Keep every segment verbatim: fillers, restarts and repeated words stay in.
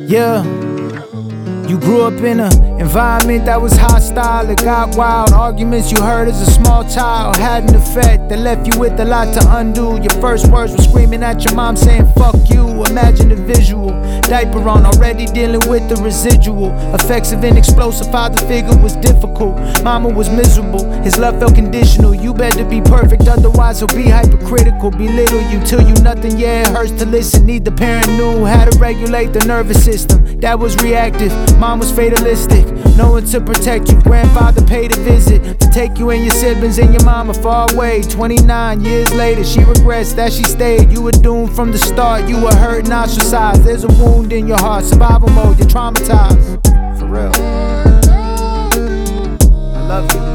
Yeah, you grew up in an environment that was hostile. It got wild. Arguments you heard as a small child had an effect that left you with a lot to undo. Your first words were screaming at your mom saying fuck you. Imagine the visual. Diaper on, already dealing with the residual effects of an explosive father figure was difficult. Mama was miserable, his love felt conditional. You better be perfect, otherwise he'll be hypercritical. Belittle you till you nothing, yeah it hurts to listen. Neither parent knew how to regulate the nervous system. Dad was reactive, mom was fatalistic. No one to protect you, grandfather paid a visit to take you and your siblings and your mama far away. Twenty-nine years later, she regrets that she stayed. You were doomed from the start, you were hurt and ostracized. There's a wound in your heart, survival mode, you're traumatized. For real. I love you.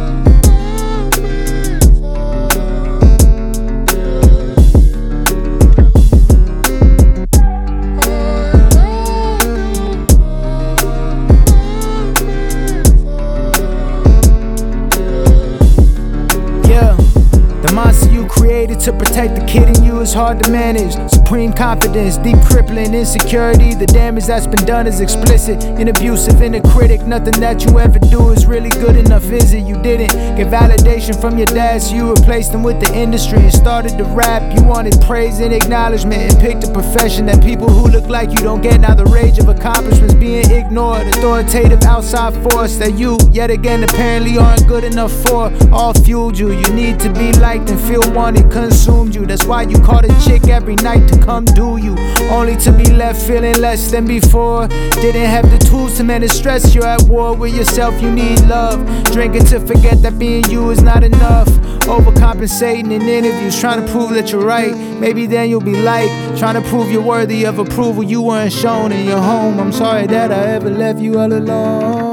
The monster you created to protect the kid in you is hard to manage. Supreme confidence, deep crippling insecurity. The damage that's been done is explicit and abusive and a critic. Nothing that you ever do is really good enough, is it? You didn't get validation from your dad, so you replaced him with the industry and started to rap. You wanted praise and acknowledgement and picked a profession that people who look like you don't get. Now the rage of accomplishments being ignored, authoritative outside force that you yet again apparently aren't good enough for, all fueled you. You need to be liked and feel wanted, consumed you. That's why you called a chick every night to come do you, only to be left feeling less than before. Didn't have the tools to manage stress, you're at war with yourself, you need love. Drinking to forget that being you is not enough. Overcompensating in interviews, trying to prove that you're right. Maybe then you'll be like, trying to prove you're worthy of approval you weren't shown in your home. I'm sorry that I ever left you all alone.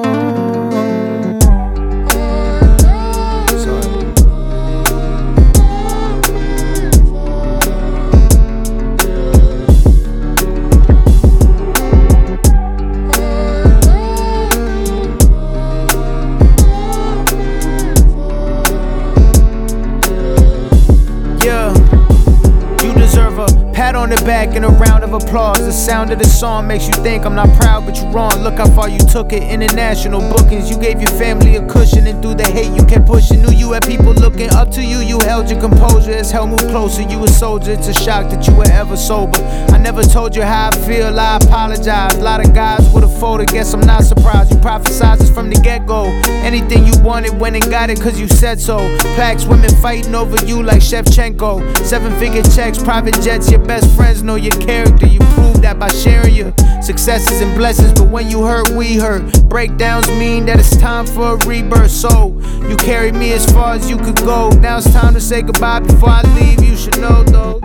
Pat on the back and a round of applause. The sound of the song makes you think I'm not proud, but you're wrong. Look how far you took it. International bookings, you gave your family a cushion, and through the hate you kept pushing. Knew you had people looking up to you. You held your composure as hell moved closer. You a soldier, it's a shock that you were ever sober. I never told you how I feel, I apologize. A lot of guys would've folded, guess I'm not surprised. You prophesized us from the get-go. Anything you wanted, went and got it cause you said so. Plaques, women fighting over you like Shevchenko. Seven-figure checks, private jets, your best friends know your character. You prove that by sharing your successes and blessings. But when you hurt, we hurt. Breakdowns mean that it's time for a rebirth. So you carried me as far as you could go. Now it's time to say goodbye before I leave. You should know though.